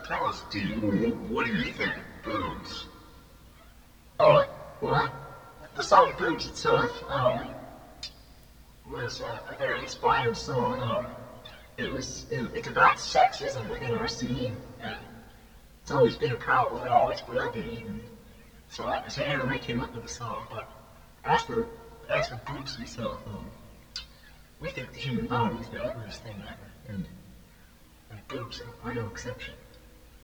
tell us, what do you think of boobs? Oh, well, the song Boobs itself, was a very inspired song. It's about sexism within our scene, and it's always been a problem, it always will be. And so Aaron and I came up with a song, but as for Boobs itself, we think the human body is the ugliest thing ever, and boobs are no exception.